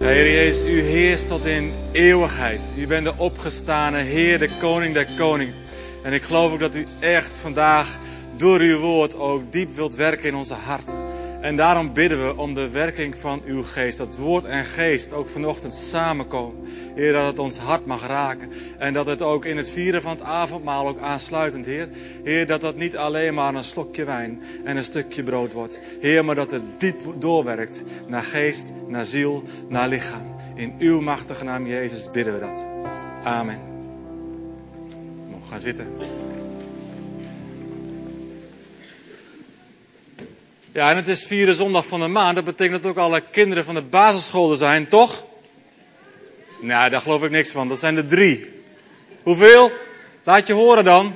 Ja, Heer Jezus, u heerst tot in eeuwigheid. U bent de opgestane Heer, de Koning der Koningen. En ik geloof ook dat u echt vandaag door uw woord ook diep wilt werken in onze harten. En daarom bidden we om de werking van uw geest. Dat woord en geest ook vanochtend samenkomen. Heer, dat het ons hart mag raken. En dat het ook in het vieren van het avondmaal ook aansluitend, Heer. Heer, dat dat niet alleen maar een slokje wijn en een stukje brood wordt. Heer, maar dat het diep doorwerkt naar geest, naar ziel, naar lichaam. In uw machtige naam, Jezus, bidden we dat. Amen. We mogen gaan zitten. Ja, en het is vierde zondag van de maand. Dat betekent dat ook alle kinderen van de basisschool er zijn, toch? Nou, daar geloof ik niks van. Dat zijn er 3. Hoeveel? Laat je horen dan.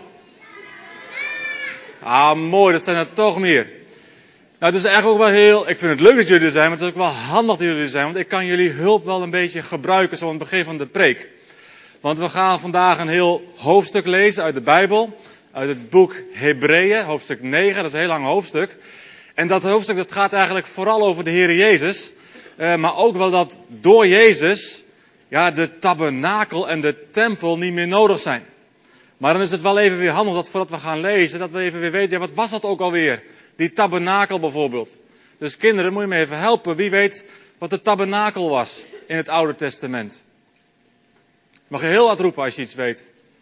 Ah, mooi. Dat zijn er toch meer. Nou, het is eigenlijk ook wel heel... Ik vind het leuk dat jullie er zijn, maar het is ook wel handig dat jullie er zijn. Want ik kan jullie hulp wel een beetje gebruiken, zo aan het begin van de preek. Want we gaan vandaag een heel hoofdstuk lezen uit de Bijbel. Uit het boek Hebreeën, hoofdstuk 9. Dat is een heel lang hoofdstuk. En dat hoofdstuk dat gaat eigenlijk vooral over de Heer Jezus. Maar ook wel dat door Jezus ja, de tabernakel en de tempel niet meer nodig zijn. Maar dan is het wel even weer handig dat voordat we gaan lezen, dat we even weer weten, ja, wat was dat ook alweer? Die tabernakel bijvoorbeeld. Dus kinderen, moet je me even helpen. Wie weet wat de tabernakel was in het Oude Testament? Mag je heel hard roepen als je iets weet.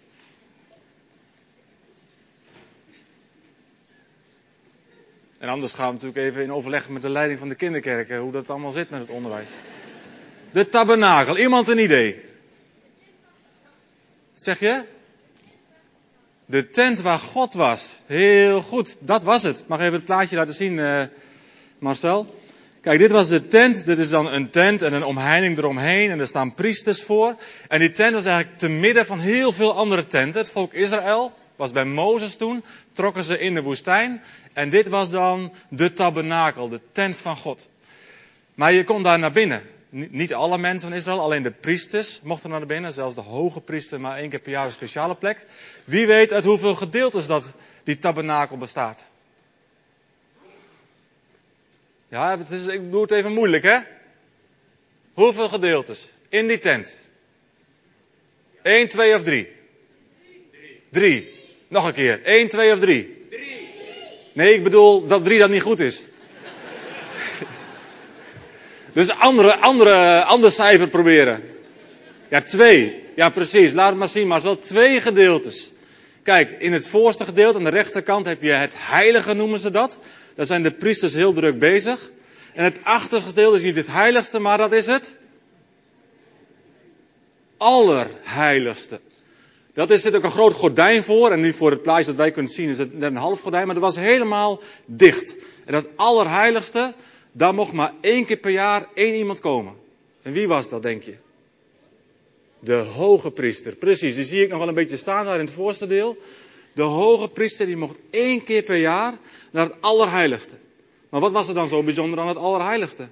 En anders gaan we natuurlijk even in overleg met de leiding van de kinderkerk, hoe dat allemaal zit met het onderwijs. De tabernakel. Iemand een idee? Zeg je? De tent waar God was. Heel goed, dat was het. Mag even het plaatje laten zien, Marcel. Kijk, dit was de tent. Dit is dan een tent en een omheining eromheen. En er staan priesters voor. En die tent was eigenlijk te midden van heel veel andere tenten. Het volk Israël was bij Mozes toen. Trokken ze in de woestijn. En dit was dan de tabernakel, de tent van God. Maar je kon daar naar binnen. Niet alle mensen van Israël, alleen de priesters mochten naar binnen. Zelfs de hoge priester, maar 1 keer per jaar een speciale plek. Wie weet uit hoeveel gedeeltes dat die tabernakel bestaat? Ja, ik doe het even moeilijk, hè? Hoeveel gedeeltes in die tent? 1, 2 of 3? 3. Nog een keer. 1, 2 of 3? 3. Nee, ik bedoel dat 3 dat niet goed is. Dus ander cijfer proberen. Ja, 2. Ja, precies. Laat het maar zien. Maar het is wel 2 gedeeltes. Kijk, in het voorste gedeelte aan de rechterkant heb je het heilige, noemen ze dat. Daar zijn de priesters heel druk bezig. En het achterste gedeelte is niet het heiligste, maar dat is het allerheiligste. Er zit ook een groot gordijn voor. En nu voor het plaatje dat wij kunnen zien is het net een half gordijn. Maar dat was helemaal dicht. En dat allerheiligste, daar mocht maar 1 keer per jaar 1 iemand komen. En wie was dat, denk je? De hoge priester. Precies, die zie ik nog wel een beetje staan daar in het voorste deel. De hoge priester die mocht 1 keer per jaar naar het allerheiligste. Maar wat was er dan zo bijzonder aan het allerheiligste?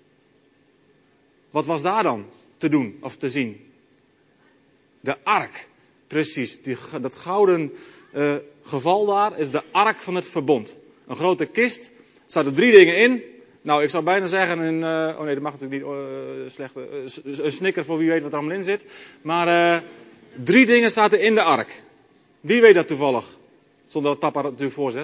Wat was daar dan te doen of te zien? De ark. Precies, dat gouden geval daar is de ark van het verbond. Een grote kist, er zaten 3 dingen in. Nou, ik zou bijna zeggen oh nee, dat mag natuurlijk niet, een snicker voor wie weet wat er allemaal in zit. Maar 3 dingen zaten in de ark. Wie weet dat toevallig? Zonder dat papa dat natuurlijk voorzegt.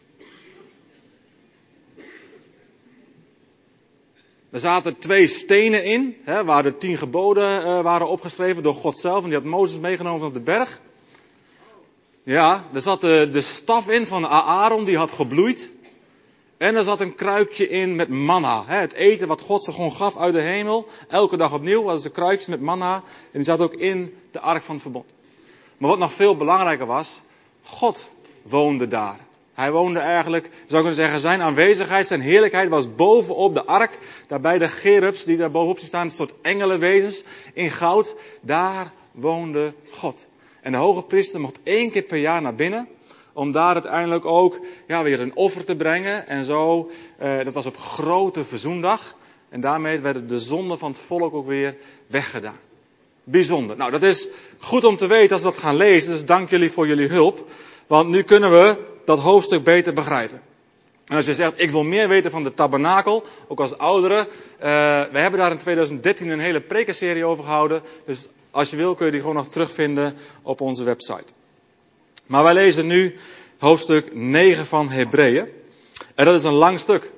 Er zaten 2 stenen in, waar de 10 geboden waren opgeschreven door God zelf. En die had Mozes meegenomen op de berg. Ja, er zat de staf in van Aaron, die had gebloeid. En er zat een kruikje in met manna. Het eten wat God ze gewoon gaf uit de hemel. Elke dag opnieuw was een kruikje met manna. En die zat ook in de ark van het verbond. Maar wat nog veel belangrijker was, God woonde daar. Hij woonde eigenlijk, zou ik kunnen zeggen, zijn aanwezigheid, zijn heerlijkheid was bovenop de ark. Daarbij de cherubs die daar bovenop staan, een soort engelenwezens in goud. Daar woonde God. En de hoge priester mocht 1 keer per jaar naar binnen. Om daar uiteindelijk ook weer een offer te brengen. En zo, dat was op grote verzoendag. En daarmee werden de zonden van het volk ook weer weggedaan. Bijzonder. Nou, dat is goed om te weten als we dat gaan lezen. Dus dank jullie voor jullie hulp. Want nu kunnen we dat hoofdstuk beter begrijpen. En als je zegt, ik wil meer weten van de tabernakel, ook als ouderen. We hebben daar in 2013 een hele prekenserie over gehouden. Dus als je wil kun je die gewoon nog terugvinden op onze website. Maar wij lezen nu hoofdstuk 9 van Hebreeën. En dat is een lang stuk.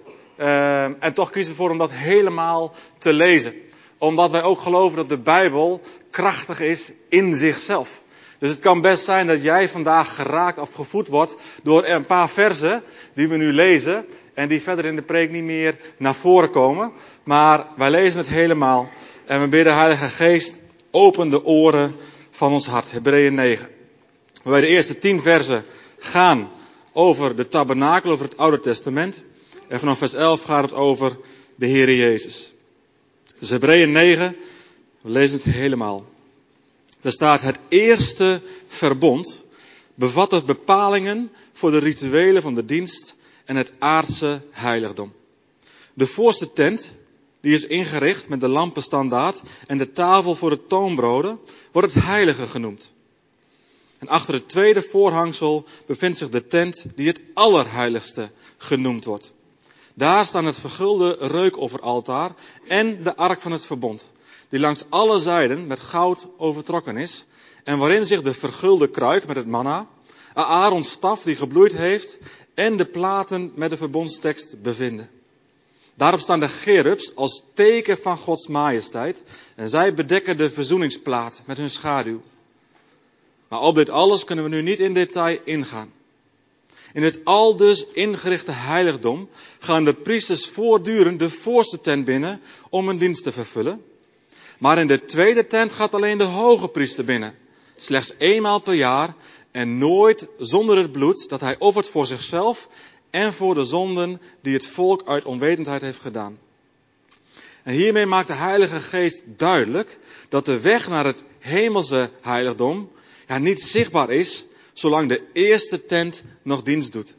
En toch kiezen we ervoor om dat helemaal te lezen. Omdat wij ook geloven dat de Bijbel krachtig is in zichzelf. Dus het kan best zijn dat jij vandaag geraakt of gevoed wordt door een paar versen die we nu lezen. En die verder in de preek niet meer naar voren komen. Maar wij lezen het helemaal. En we bidden, Heilige Geest, open de oren van ons hart. Hebreeën 9. Waarbij de eerste 10 versen gaan over de tabernakel, over het Oude Testament. En vanaf vers 11 gaat het over de Heere Jezus. Dus Hebreeën 9, we lezen het helemaal. Daar staat: het eerste verbond bevatte bepalingen voor de rituelen van de dienst en het aardse heiligdom. De voorste tent, die is ingericht met de lampenstandaard en de tafel voor de toonbroden, wordt het heilige genoemd. En achter het tweede voorhangsel bevindt zich de tent die het allerheiligste genoemd wordt. Daar staan het vergulde reukofferaltaar en de ark van het verbond, die langs alle zijden met goud overtrokken is, en waarin zich de vergulde kruik met het manna, Aarons staf die gebloeid heeft, en de platen met de verbondstekst bevinden. Daarop staan de cherubs als teken van Gods majesteit, en zij bedekken de verzoeningsplaat met hun schaduw. Maar op dit alles kunnen we nu niet in detail ingaan. In het aldus ingerichte heiligdom gaan de priesters voortdurend de voorste tent binnen om hun dienst te vervullen. Maar in de tweede tent gaat alleen de hoge priester binnen. Slechts eenmaal per jaar en nooit zonder het bloed dat hij offert voor zichzelf en voor de zonden die het volk uit onwetendheid heeft gedaan. En hiermee maakt de Heilige Geest duidelijk dat de weg naar het hemelse heiligdom niet zichtbaar is zolang de eerste tent nog dienst doet.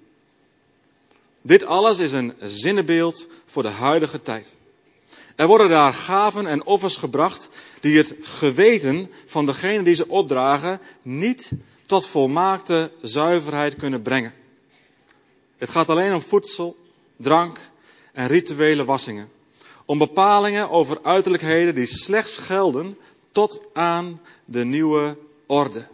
Dit alles is een zinnebeeld voor de huidige tijd. Er worden daar gaven en offers gebracht die het geweten van degene die ze opdragen niet tot volmaakte zuiverheid kunnen brengen. Het gaat alleen om voedsel, drank en rituele wassingen. Om bepalingen over uiterlijkheden die slechts gelden tot aan de nieuwe orde.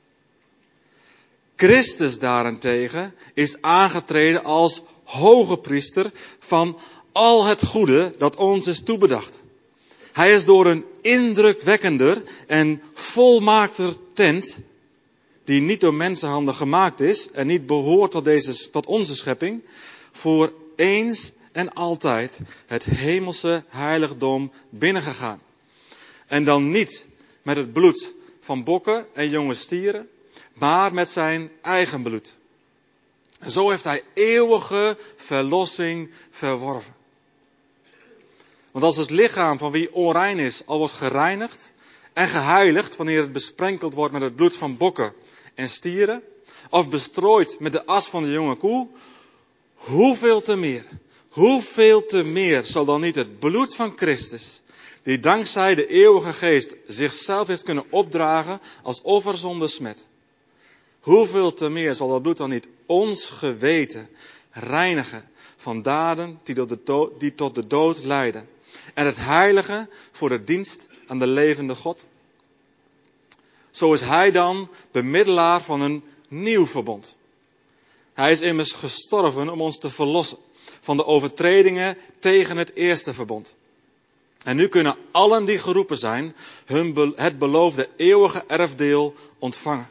Christus daarentegen is aangetreden als hoge priester van al het goede dat ons is toebedacht. Hij is door een indrukwekkender en volmaakter tent, die niet door mensenhanden gemaakt is en niet behoort tot onze schepping, voor eens en altijd het hemelse heiligdom binnengegaan. En dan niet met het bloed van bokken en jonge stieren, maar met zijn eigen bloed. En zo heeft hij eeuwige verlossing verworven. Want als het lichaam van wie onrein is al wordt gereinigd en geheiligd wanneer het besprenkeld wordt met het bloed van bokken en stieren, of bestrooid met de as van de jonge koe, hoeveel te meer zal dan niet het bloed van Christus, die dankzij de eeuwige geest zichzelf heeft kunnen opdragen als offer zonder smet. Hoeveel te meer zal dat bloed dan niet ons geweten reinigen van daden die tot de dood leiden. En het heilige voor de dienst aan de levende God. Zo is hij dan bemiddelaar van een nieuw verbond. Hij is immers gestorven om ons te verlossen van de overtredingen tegen het eerste verbond. En nu kunnen allen die geroepen zijn het beloofde eeuwige erfdeel ontvangen.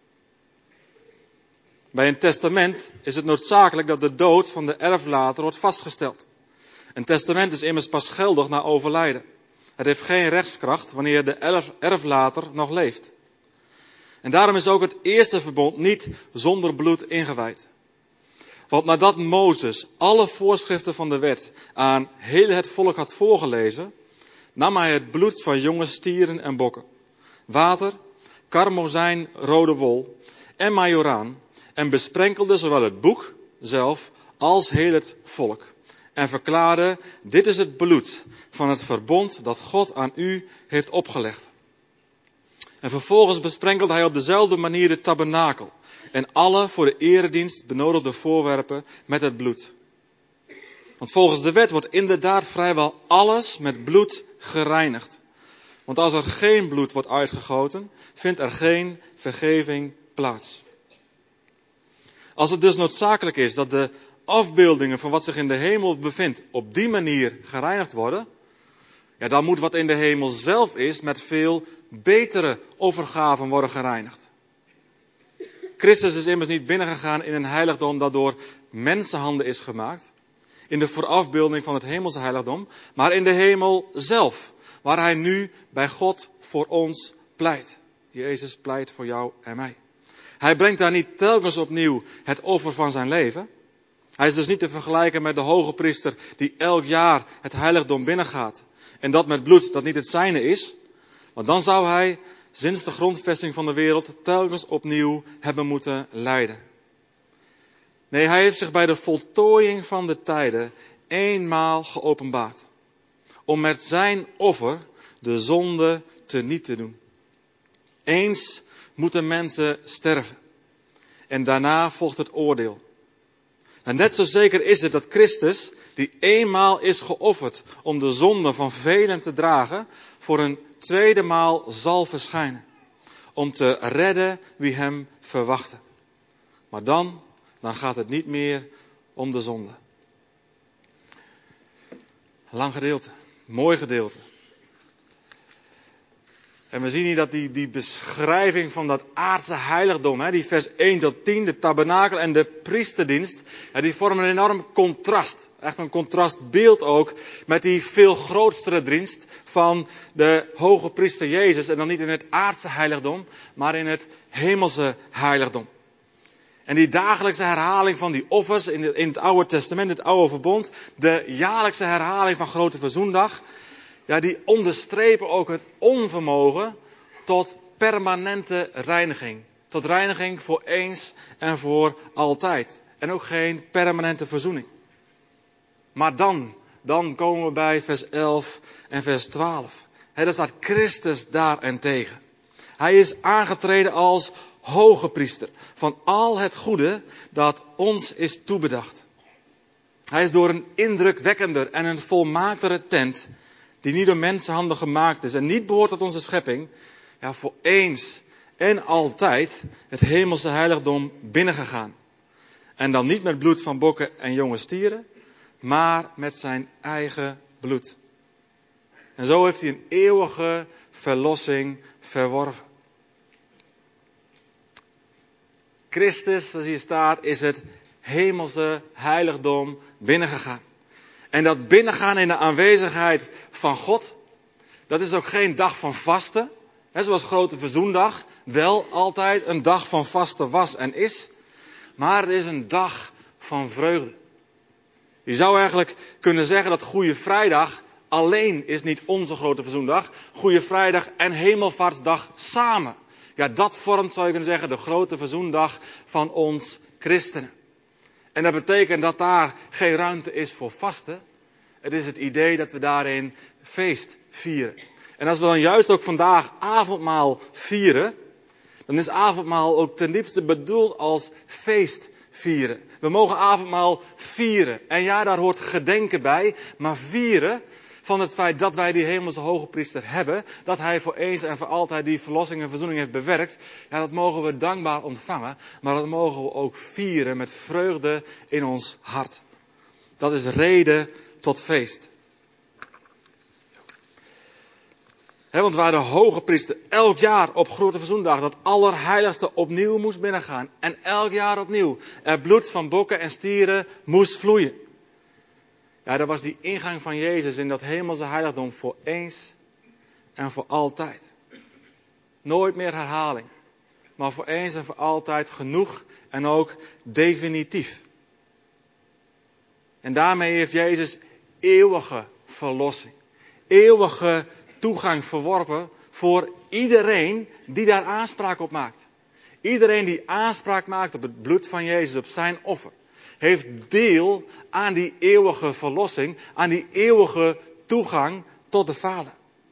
Bij een testament is het noodzakelijk dat de dood van de erflater wordt vastgesteld. Een testament is immers pas geldig na overlijden. Het heeft geen rechtskracht wanneer de erflater nog leeft. En daarom is ook het eerste verbond niet zonder bloed ingewijd. Want nadat Mozes alle voorschriften van de wet aan heel het volk had voorgelezen, nam hij het bloed van jonge stieren en bokken, water, karmozijn, rode wol en majoraan en besprenkelde zowel het boek zelf als heel het volk. En verklaarde: dit is het bloed van het verbond dat God aan u heeft opgelegd. En vervolgens besprenkelde hij op dezelfde manier de tabernakel en alle voor de eredienst benodigde voorwerpen met het bloed. Want volgens de wet wordt inderdaad vrijwel alles met bloed gereinigd. Want als er geen bloed wordt uitgegoten, vindt er geen vergeving plaats. Als het dus noodzakelijk is dat de afbeeldingen van wat zich in de hemel bevindt op die manier gereinigd worden, ja, dan moet wat in de hemel zelf is met veel betere offergaven worden gereinigd. Christus is immers niet binnengegaan in een heiligdom dat door mensenhanden is gemaakt, in de voorafbeelding van het hemelse heiligdom, maar in de hemel zelf, waar hij nu bij God voor ons pleit. Jezus pleit voor jou en mij. Hij brengt daar niet telkens opnieuw het offer van zijn leven. Hij is dus niet te vergelijken met de hoge priester die elk jaar het heiligdom binnengaat. En dat met bloed dat niet het zijne is. Want dan zou hij sinds de grondvesting van de wereld telkens opnieuw hebben moeten lijden. Nee, hij heeft zich bij de voltooiing van de tijden eenmaal geopenbaard. Om met zijn offer de zonde teniet te doen. Eens moeten mensen sterven. En daarna volgt het oordeel. En net zo zeker is het dat Christus, die eenmaal is geofferd om de zonde van velen te dragen, voor een tweede maal zal verschijnen. Om te redden wie hem verwachten. Maar dan gaat het niet meer om de zonde. Lang gedeelte. Mooi gedeelte. En we zien hier dat die beschrijving van dat aardse heiligdom, die vers 1 tot 10, de tabernakel en de priesterdienst, die vormen een enorm contrast. Echt een contrastbeeld ook met die veel grootste dienst van de hoge priester Jezus. En dan niet in het aardse heiligdom, maar in het hemelse heiligdom. En die dagelijkse herhaling van die offers in het Oude Testament, het Oude Verbond, de jaarlijkse herhaling van Grote Verzoendag, ja, die onderstrepen ook het onvermogen tot permanente reiniging. Tot reiniging voor eens en voor altijd. En ook geen permanente verzoening. Maar dan komen we bij vers 11 en vers 12. Daar staat Christus daarentegen. Hij is aangetreden als hoge priester van al het goede dat ons is toebedacht. Hij is door een indrukwekkender en een volmaaktere tent, die niet door mensenhanden gemaakt is en niet behoort tot onze schepping, ja, voor eens en altijd het hemelse heiligdom binnengegaan. En dan niet met bloed van bokken en jonge stieren, maar met zijn eigen bloed. En zo heeft hij een eeuwige verlossing verworven. Christus, zoals hier staat, is het hemelse heiligdom binnengegaan. En dat binnengaan in de aanwezigheid van God, dat is ook geen dag van vasten. Zoals Grote Verzoendag wel altijd een dag van vasten was en is. Maar het is een dag van vreugde. Je zou eigenlijk kunnen zeggen dat Goede Vrijdag alleen is niet onze Grote Verzoendag. Goede Vrijdag en Hemelvaartsdag samen. Ja, dat vormt, zou je kunnen zeggen, de Grote Verzoendag van ons christenen. En dat betekent dat daar geen ruimte is voor vasten. Het is het idee dat we daarin feest vieren. En als we dan juist ook vandaag avondmaal vieren, dan is avondmaal ook ten diepste bedoeld als feest vieren. We mogen avondmaal vieren. En ja, daar hoort gedenken bij, maar vieren van het feit dat wij die hemelse hoge priester hebben, dat hij voor eens en voor altijd die verlossing en verzoening heeft bewerkt, ja, dat mogen we dankbaar ontvangen, maar dat mogen we ook vieren met vreugde in ons hart. Dat is reden tot feest. Want waar de hoge priester elk jaar op Grote Verzoendag dat allerheiligste opnieuw moest binnengaan. En elk jaar opnieuw er bloed van bokken en stieren moest vloeien. Ja, dat was die ingang van Jezus in dat hemelse heiligdom voor eens en voor altijd. Nooit meer herhaling. Maar voor eens en voor altijd genoeg en ook definitief. En daarmee heeft Jezus eeuwige verlossing. Eeuwige toegang verworven voor iedereen die daar aanspraak op maakt. Iedereen die aanspraak maakt op het bloed van Jezus, op zijn offer, heeft deel aan die eeuwige verlossing, aan die eeuwige toegang tot de Vader.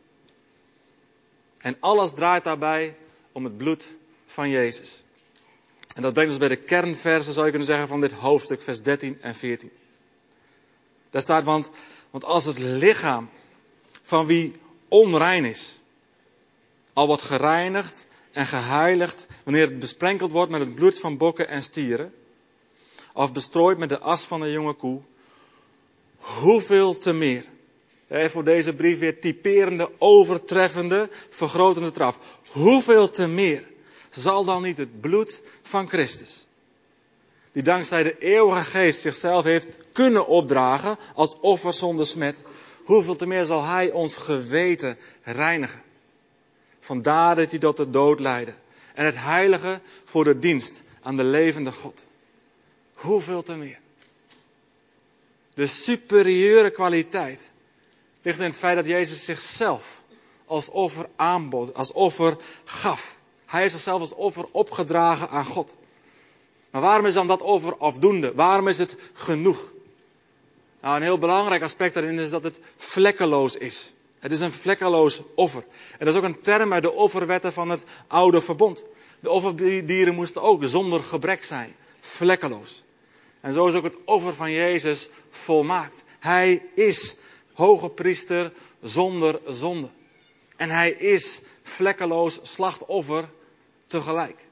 En alles draait daarbij om het bloed van Jezus. En dat brengt ons bij de kernversen, zou je kunnen zeggen, van dit hoofdstuk, vers 13 en 14. Daar staat, want als het lichaam van wie onrein is, al wordt gereinigd en geheiligd wanneer het besprenkeld wordt met het bloed van bokken en stieren, of bestrooid met de as van een jonge koe, hoeveel te meer. Voor deze brief weer typerende, overtreffende, vergrotende traf. Hoeveel te meer zal dan niet het bloed van Christus, die dankzij de eeuwige geest zichzelf heeft kunnen opdragen als offer zonder smet, hoeveel te meer zal hij ons geweten reinigen. Vandaar dat hij tot de dood leidde. En het heilige voor de dienst aan de levende God. Hoeveel te meer. De superieure kwaliteit ligt in het feit dat Jezus zichzelf als offer aanbood, als offer gaf. Hij heeft zichzelf als offer opgedragen aan God. Maar waarom is dan dat offer afdoende? Waarom is het genoeg? Nou, een heel belangrijk aspect daarin is dat het vlekkeloos is. Het is een vlekkeloos offer. En dat is ook een term uit de offerwetten van het oude verbond. De offerdieren moesten ook zonder gebrek zijn. Vlekkeloos. En zo is ook het offer van Jezus volmaakt. Hij is hoge priester zonder zonde. En hij is vlekkeloos slachtoffer tegelijk.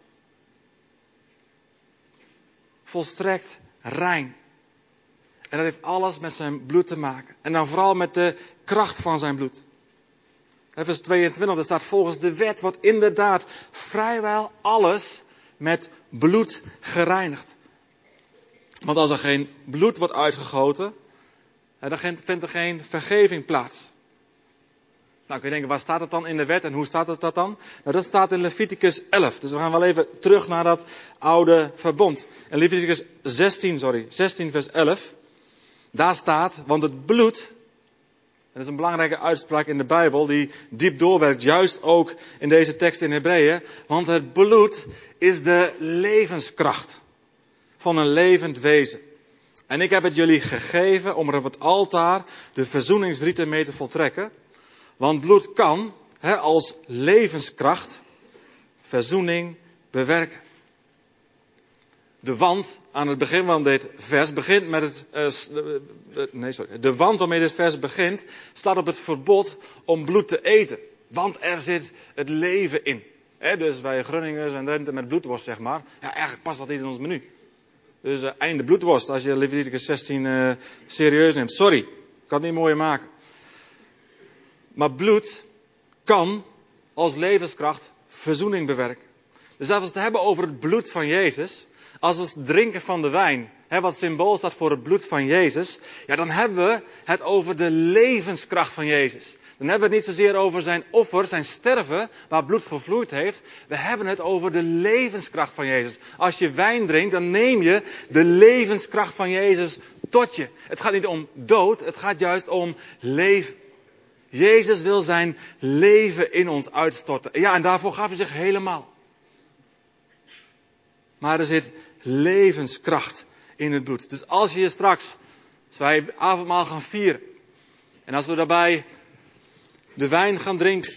Volstrekt rein. En dat heeft alles met zijn bloed te maken. En dan vooral met de kracht van zijn bloed. Vers 22, daar staat volgens de wet wordt inderdaad vrijwel alles met bloed gereinigd. Want als er geen bloed wordt uitgegoten, dan vindt er geen vergeving plaats. Nou kun je denken, waar staat het dan in de wet en hoe staat het dat dan? Nou, dat staat in Leviticus 11. Dus we gaan wel even terug naar dat oude verbond. In Leviticus 16 vers 11. Daar staat, want het bloed, dat is een belangrijke uitspraak in de Bijbel die diep doorwerkt, juist ook in deze tekst in Hebreeën. Want het bloed is de levenskracht van een levend wezen. En ik heb het jullie gegeven om er op het altaar de verzoeningsrieten mee te voltrekken. Want bloed kan, als levenskracht, verzoening bewerken. De wand aan het begin van dit vers begint met de wand waarmee dit vers begint, staat op het verbod om bloed te eten. Want er zit het leven in. Dus wij Grunningers en Drenthe met bloedworst, zeg maar. Ja, eigenlijk past dat niet in ons menu. Dus einde bloedworst als je Leviticus 16 serieus neemt. Sorry, ik kan het niet mooier maken. Maar bloed kan als levenskracht verzoening bewerken. Dus als we het hebben over het bloed van Jezus, als we het drinken van de wijn, wat symbool staat voor het bloed van Jezus, ja, dan hebben we het over de levenskracht van Jezus. Dan hebben we het niet zozeer over zijn offer, zijn sterven, waar bloed gevloeid heeft. We hebben het over de levenskracht van Jezus. Als je wijn drinkt, dan neem je de levenskracht van Jezus tot je. Het gaat niet om dood, het gaat juist om leven. Jezus wil zijn leven in ons uitstorten. Ja, en daarvoor gaf hij zich helemaal. Maar er zit levenskracht in het bloed. Dus als je straks, als wij avondmaal gaan vieren, en als we daarbij de wijn gaan drinken,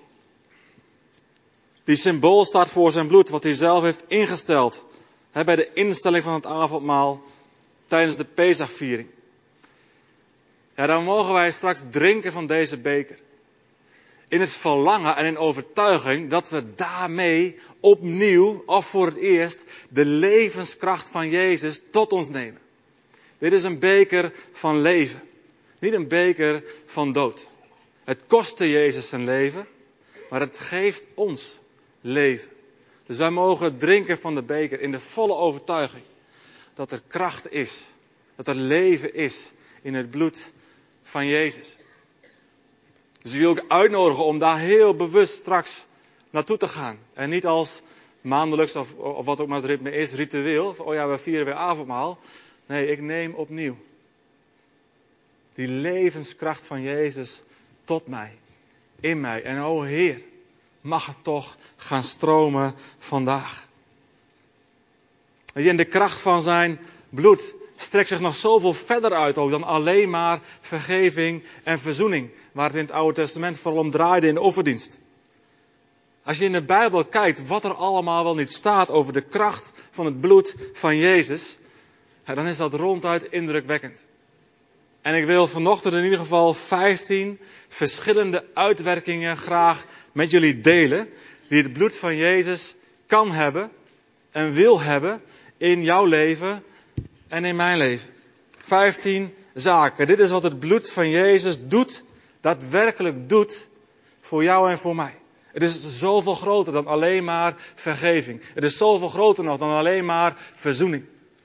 die symbool staat voor zijn bloed, wat hij zelf heeft ingesteld, bij de instelling van het avondmaal tijdens de Pesachviering. Ja, dan mogen wij straks drinken van deze beker. In het verlangen en in overtuiging dat we daarmee opnieuw, of voor het eerst, de levenskracht van Jezus tot ons nemen. Dit is een beker van leven. Niet een beker van dood. Het kostte Jezus zijn leven, maar het geeft ons leven. Dus wij mogen drinken van de beker in de volle overtuiging dat er kracht is, dat er leven is in het bloed van Jezus. Dus ik wil ook uitnodigen om daar heel bewust straks naartoe te gaan. En niet als maandelijks of wat ook maar het ritme is, ritueel. Oh ja, we vieren weer avondmaal. Nee, ik neem opnieuw die levenskracht van Jezus tot mij, in mij. En o Heer, mag het toch gaan stromen vandaag. En de kracht van zijn bloed strekt zich nog zoveel verder uit ook dan alleen maar vergeving en verzoening. Waar het in het Oude Testament vooral om draaide in de offerdienst. Als je in de Bijbel kijkt wat er allemaal wel niet staat over de kracht van het bloed van Jezus, dan is dat ronduit indrukwekkend. En ik wil vanochtend in ieder geval 15 verschillende uitwerkingen graag met jullie delen. Die het bloed van Jezus kan hebben en wil hebben in jouw leven en in mijn leven. 15 zaken. Dit is wat het bloed van Jezus doet, daadwerkelijk doet voor jou en voor mij. Het is zoveel groter dan alleen maar vergeving. Het is zoveel groter nog dan alleen maar verzoening.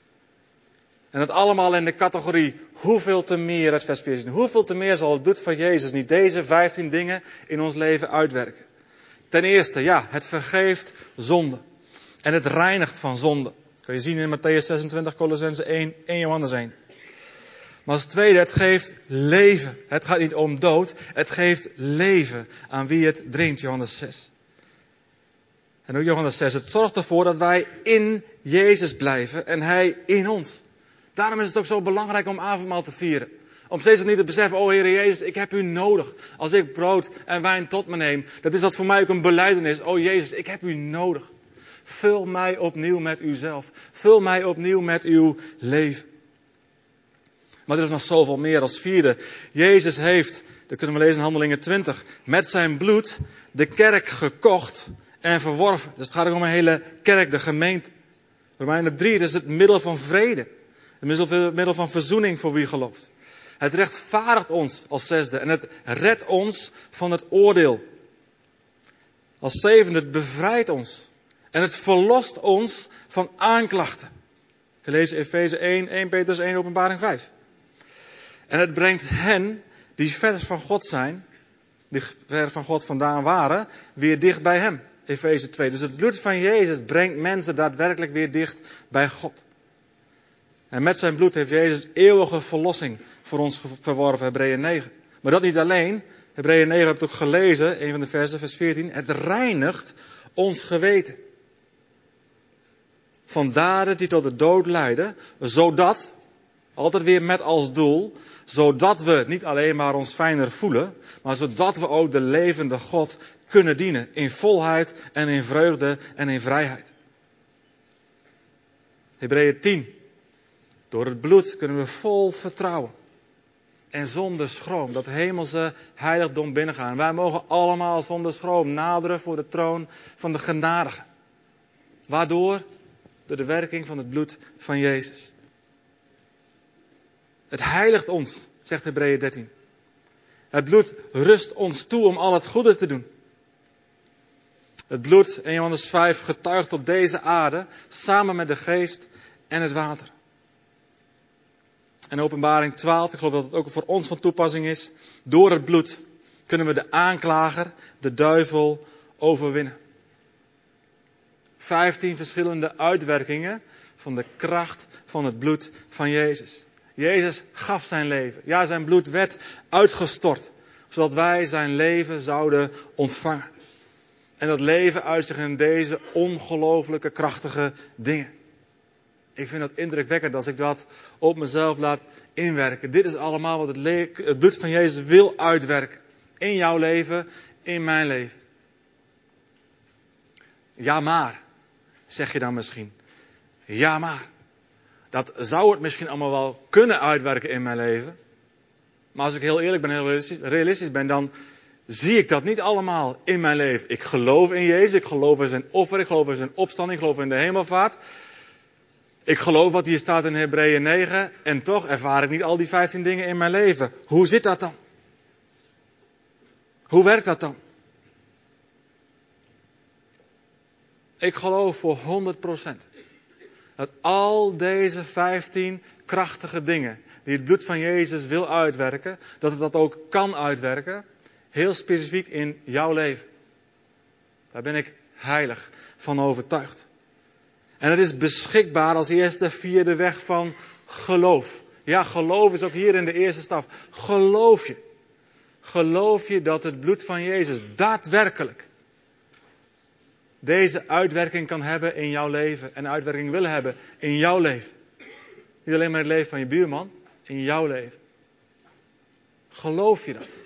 En dat allemaal in de categorie hoeveel te meer, uit vers 14. Hoeveel te meer zal het bloed van Jezus niet deze 15 dingen in ons leven uitwerken. Ten eerste, ja, het vergeeft zonde. En het reinigt van zonde. Dat kun je zien in Matthäus 26, Colossense 1, 1 Johannes 1. Maar als tweede, het geeft leven. Het gaat niet om dood, het geeft leven aan wie het drinkt, Johannes 6. En ook Johannes 6, het zorgt ervoor dat wij in Jezus blijven en Hij in ons. Daarom is het ook zo belangrijk om avondmaal te vieren. Om steeds niet te beseffen, oh Heer Jezus, ik heb U nodig. Als ik brood en wijn tot me neem, dat is dat voor mij ook een belijdenis. Oh Jezus, ik heb U nodig. Vul mij opnieuw met Uzelf. Vul mij opnieuw met Uw leven. Maar er is nog zoveel meer als vierde. Jezus heeft, dat kunnen we lezen in Handelingen 20, met zijn bloed de kerk gekocht en verworven. Dus het gaat ook om een hele kerk, de gemeente. Romeinen 3, dat is het middel van vrede. Het middel van verzoening voor wie gelooft. Het rechtvaardigt ons als zesde en het redt ons van het oordeel. Als zevende, het bevrijdt ons. En het verlost ons van aanklachten. We lezen Efeze 1, 1 Petrus 1, Openbaring 5. En het brengt hen die ver van God zijn, die ver van God vandaan waren, weer dicht bij hem. Efeze 2. Dus het bloed van Jezus brengt mensen daadwerkelijk weer dicht bij God. En met zijn bloed heeft Jezus eeuwige verlossing voor ons verworven, Hebreeën 9. Maar dat niet alleen. Hebreeën 9 heb ik ook gelezen, een van de versen, vers 14. Het reinigt ons geweten. Van daden die tot de dood leiden, zodat, altijd weer met als doel, zodat we niet alleen maar ons fijner voelen, maar zodat we ook de levende God kunnen dienen. In volheid en in vreugde en in vrijheid. Hebreeën 10. Door het bloed kunnen we vol vertrouwen en zonder schroom dat hemelse heiligdom binnengaan. Wij mogen allemaal zonder schroom naderen voor de troon van de genadige. Waardoor? Door de werking van het bloed van Jezus. Het heiligt ons, zegt Hebreeën 13. Het bloed rust ons toe om al het goede te doen. Het bloed, in Johannes 5, getuigt op deze aarde, samen met de geest en het water. En Openbaring 12, ik geloof dat het ook voor ons van toepassing is. Door het bloed kunnen we de aanklager, de duivel, overwinnen. 15 verschillende uitwerkingen van de kracht van het bloed van Jezus. Jezus gaf zijn leven. Ja, zijn bloed werd uitgestort. Zodat wij zijn leven zouden ontvangen. En dat leven uit zich in deze ongelooflijke krachtige dingen. Ik vind dat indrukwekkend als ik dat op mezelf laat inwerken. Dit is allemaal wat het bloed van Jezus wil uitwerken. In jouw leven, in mijn leven. Ja maar, zeg je dan misschien. Ja maar, dat zou het misschien allemaal wel kunnen uitwerken in mijn leven. Maar als ik heel eerlijk ben, heel realistisch ben, dan zie ik dat niet allemaal in mijn leven. Ik geloof in Jezus, ik geloof in zijn offer, ik geloof in zijn opstanding, ik geloof in de hemelvaart. Ik geloof wat hier staat in Hebreeën 9 en toch ervaar ik niet al die 15 dingen in mijn leven. Hoe zit dat dan? Hoe werkt dat dan? Ik geloof voor 100% dat al deze 15 krachtige dingen die het bloed van Jezus wil uitwerken, dat het dat ook kan uitwerken, heel specifiek in jouw leven. Daar ben ik heilig van overtuigd. En het is beschikbaar als eerste via de weg van geloof. Ja, geloof is ook hier in de eerste stap. Geloof je? Geloof je dat het bloed van Jezus daadwerkelijk deze uitwerking kan hebben in jouw leven en uitwerking wil hebben in jouw leven? Niet alleen maar in het leven van je buurman, in jouw leven. Geloof je dat?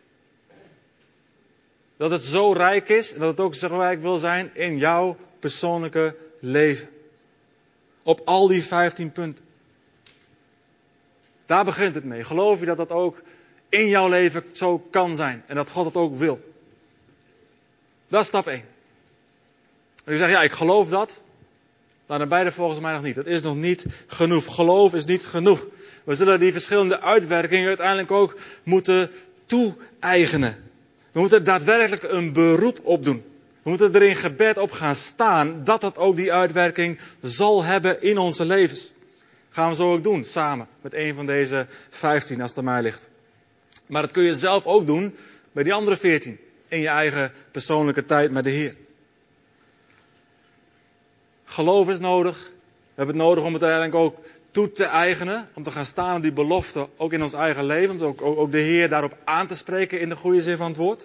Dat het zo rijk is en dat het ook zo rijk wil zijn in jouw persoonlijke leven. Op al die 15 punten. Daar begint het mee. Geloof je dat dat ook in jouw leven zo kan zijn? En dat God het ook wil? Dat is stap 1. En je zegt, ja, ik geloof dat. Maar dan beide volgens mij nog niet. Dat is nog niet genoeg. Geloof is niet genoeg. We zullen die verschillende uitwerkingen uiteindelijk ook moeten toe-eigenen. We moeten daadwerkelijk een beroep op doen. We moeten er in gebed op gaan staan dat dat ook die uitwerking zal hebben in onze levens. Gaan we zo ook doen, samen met een van deze 15 als het aan mij ligt. Maar dat kun je zelf ook doen bij die andere 14. In je eigen persoonlijke tijd met de Heer. Geloof is nodig. We hebben het nodig om het eigenlijk ook toe te eigenen. Om te gaan staan op die belofte, ook in ons eigen leven. Om ook de Heer daarop aan te spreken in de goede zin van het woord.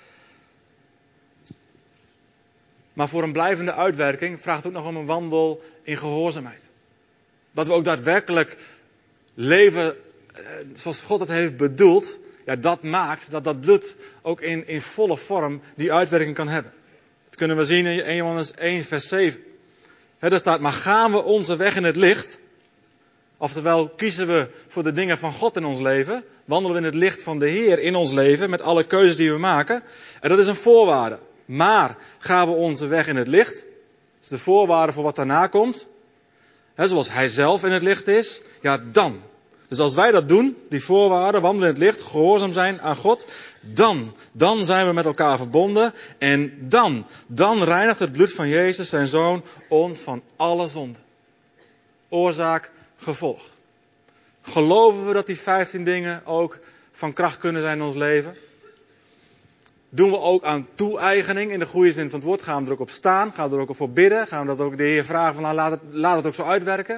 Maar voor een blijvende uitwerking vraagt het ook nog om een wandel in gehoorzaamheid. Dat we ook daadwerkelijk leven zoals God het heeft bedoeld. Ja, dat maakt dat dat bloed ook in volle vorm die uitwerking kan hebben. Dat kunnen we zien in 1 Johannes 1 vers 7. Daar staat, maar gaan we onze weg in het licht? Oftewel, kiezen we voor de dingen van God in ons leven? Wandelen we in het licht van de Heer in ons leven met alle keuzes die we maken? En dat is een voorwaarde. Maar gaan we onze weg in het licht? Dat is de voorwaarde voor wat daarna komt. Zoals Hij zelf in het licht is. Ja, dan. Dus als wij dat doen, die voorwaarden, wandelen in het licht, gehoorzaam zijn aan God, dan zijn we met elkaar verbonden. En dan reinigt het bloed van Jezus, zijn Zoon, ons van alle zonde. Oorzaak, gevolg. Geloven we dat die 15 dingen ook van kracht kunnen zijn in ons leven? Doen we ook aan toe-eigening in de goede zin van het woord? Gaan we er ook op staan? Gaan we er ook op voor bidden? Gaan we dat ook de Heer vragen van laat het ook zo uitwerken?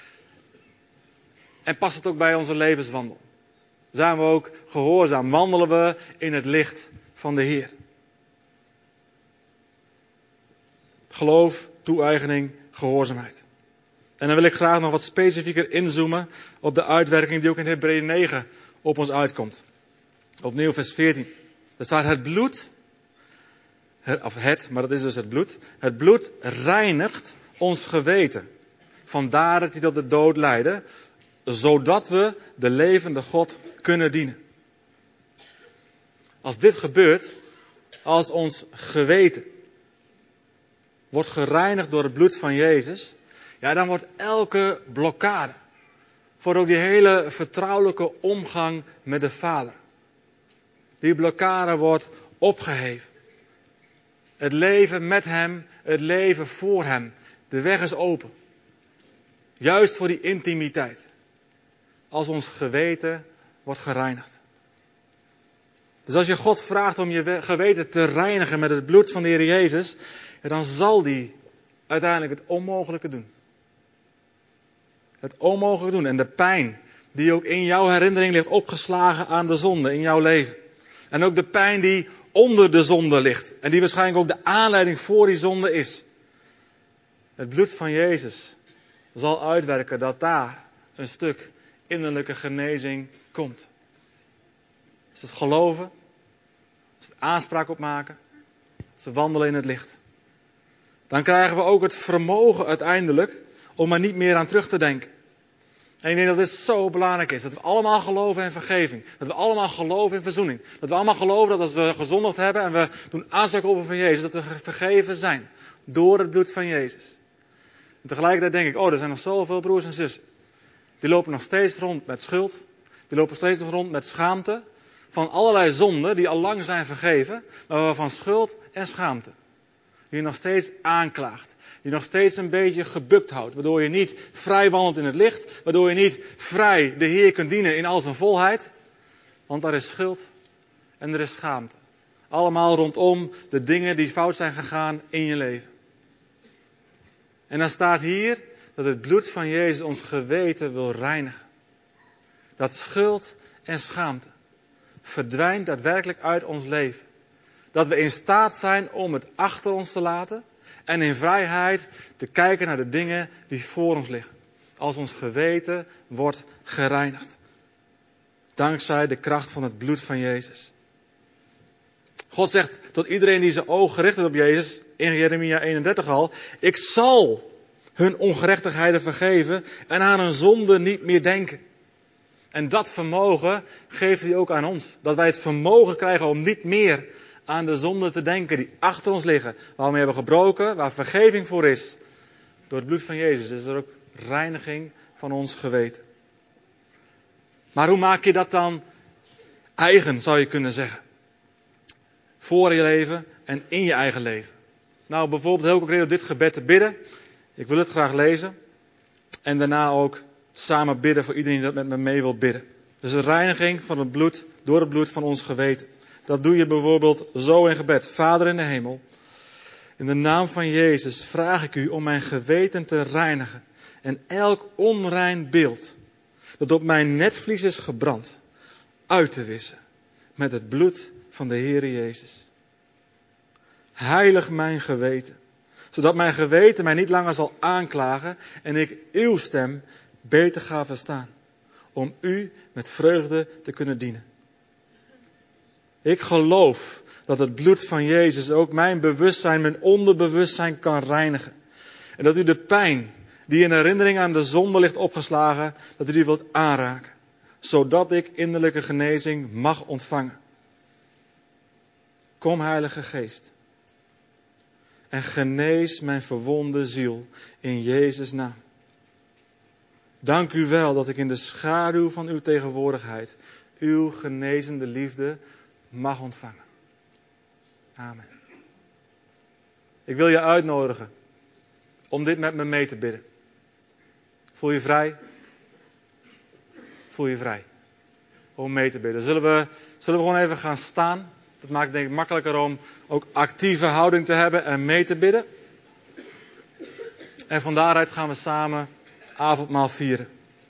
En past het ook bij onze levenswandel? Zijn we ook gehoorzaam? Wandelen we in het licht van de Heer? Geloof, toe-eigening, gehoorzaamheid. En dan wil ik graag nog wat specifieker inzoomen op de uitwerking die ook in Hebreeën 9 op ons uitkomt. Opnieuw vers 14. Daar staat het bloed, maar dat is dus het bloed. Het bloed reinigt ons geweten. Vandaar dat hij tot de dood leidde, zodat we de levende God kunnen dienen. Als dit gebeurt, als ons geweten wordt gereinigd door het bloed van Jezus, ja, dan wordt elke blokkade voor ook die hele vertrouwelijke omgang met de Vader. Die blokkade wordt opgeheven. Het leven met Hem, het leven voor Hem. De weg is open. Juist voor die intimiteit. Als ons geweten wordt gereinigd. Dus als je God vraagt om je geweten te reinigen met het bloed van de Heer Jezus, ja, dan zal die uiteindelijk het onmogelijke doen. Het onmogelijke doen. En de pijn die ook in jouw herinnering ligt opgeslagen aan de zonde in jouw leven. En ook de pijn die onder de zonde ligt. En die waarschijnlijk ook de aanleiding voor die zonde is. Het bloed van Jezus zal uitwerken dat daar een stuk innerlijke genezing komt. Als we het geloven, als we het aanspraak op maken, als we wandelen in het licht. Dan krijgen we ook het vermogen uiteindelijk om er niet meer aan terug te denken. En ik denk dat dit zo belangrijk is. Dat we allemaal geloven in vergeving. Dat we allemaal geloven in verzoening. Dat we allemaal geloven dat als we gezondigd hebben en we doen aanspraak op van Jezus, dat we vergeven zijn. Door het bloed van Jezus. En tegelijkertijd denk ik, er zijn nog zoveel broers en zussen. Die lopen nog steeds rond met schuld. Die lopen steeds rond met schaamte. Van allerlei zonden die al lang zijn vergeven. Maar van schuld en schaamte. Die je nog steeds aanklaagt. Die nog steeds een beetje gebukt houdt. Waardoor je niet vrij wandelt in het licht. Waardoor je niet vrij de Heer kunt dienen in al zijn volheid. Want er is schuld en er is schaamte. Allemaal rondom de dingen die fout zijn gegaan in je leven. En dan staat hier dat het bloed van Jezus ons geweten wil reinigen. Dat schuld en schaamte verdwijnt daadwerkelijk uit ons leven. Dat we in staat zijn om het achter ons te laten. En in vrijheid te kijken naar de dingen die voor ons liggen. Als ons geweten wordt gereinigd. Dankzij de kracht van het bloed van Jezus. God zegt tot iedereen die zijn oog gericht heeft op Jezus. In Jeremia 31 al. Ik zal hun ongerechtigheden vergeven. En aan hun zonde niet meer denken. En dat vermogen geeft hij ook aan ons. Dat wij het vermogen krijgen om niet meer aan de zonden te denken die achter ons liggen. Waar we hebben gebroken, waar vergeving voor is. Door het bloed van Jezus is er ook reiniging van ons geweten. Maar hoe maak je dat dan eigen, zou je kunnen zeggen? Voor je leven en in je eigen leven. Nou, bijvoorbeeld heel concreet op dit gebed te bidden. Ik wil het graag lezen. En daarna ook samen bidden voor iedereen die dat met me mee wil bidden. Dus een reiniging van het bloed, door het bloed van ons geweten. Dat doe je bijvoorbeeld zo in gebed. Vader in de hemel, in de naam van Jezus vraag ik u om mijn geweten te reinigen. En elk onrein beeld dat op mijn netvlies is gebrand, uit te wissen met het bloed van de Heere Jezus. Heilig mijn geweten, zodat mijn geweten mij niet langer zal aanklagen en ik uw stem beter ga verstaan, om u met vreugde te kunnen dienen. Ik geloof dat het bloed van Jezus ook mijn bewustzijn, mijn onderbewustzijn kan reinigen. En dat u de pijn die in herinnering aan de zonde ligt opgeslagen, dat u die wilt aanraken. Zodat ik innerlijke genezing mag ontvangen. Kom, Heilige Geest. En genees mijn verwonde ziel in Jezus' naam. Dank u wel dat ik in de schaduw van uw tegenwoordigheid uw genezende liefde mag ontvangen. Amen. Ik wil je uitnodigen om dit met me mee te bidden. Voel je vrij? Voel je vrij om mee te bidden. Zullen we gewoon even gaan staan? Dat maakt het denk ik makkelijker om ook actieve houding te hebben en mee te bidden. En van daaruit gaan we samen avondmaal vieren.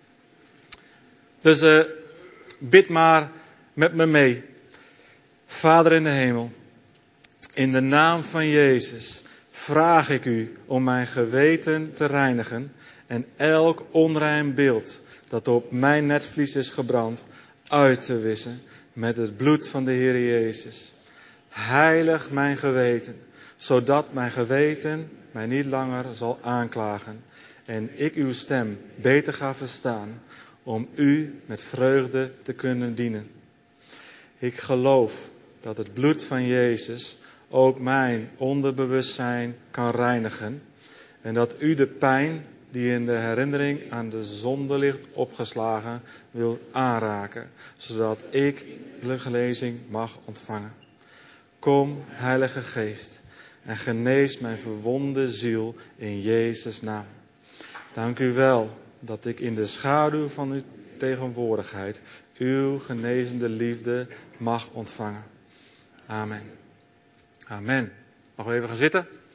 Dus bid maar met me mee. Vader in de hemel, in de naam van Jezus vraag ik u om mijn geweten te reinigen en elk onrein beeld dat op mijn netvlies is gebrand uit te wissen met het bloed van de Heer Jezus. Heilig mijn geweten, zodat mijn geweten mij niet langer zal aanklagen en ik uw stem beter ga verstaan om u met vreugde te kunnen dienen. Ik geloof dat het bloed van Jezus ook mijn onderbewustzijn kan reinigen en dat u de pijn die in de herinnering aan de zonde ligt opgeslagen wilt aanraken, zodat ik de genezing mag ontvangen. Kom, Heilige Geest, en genees mijn verwonde ziel in Jezus' naam. Dank u wel dat ik in de schaduw van uw tegenwoordigheid uw genezende liefde mag ontvangen. Amen. Amen. Mag we even gaan zitten?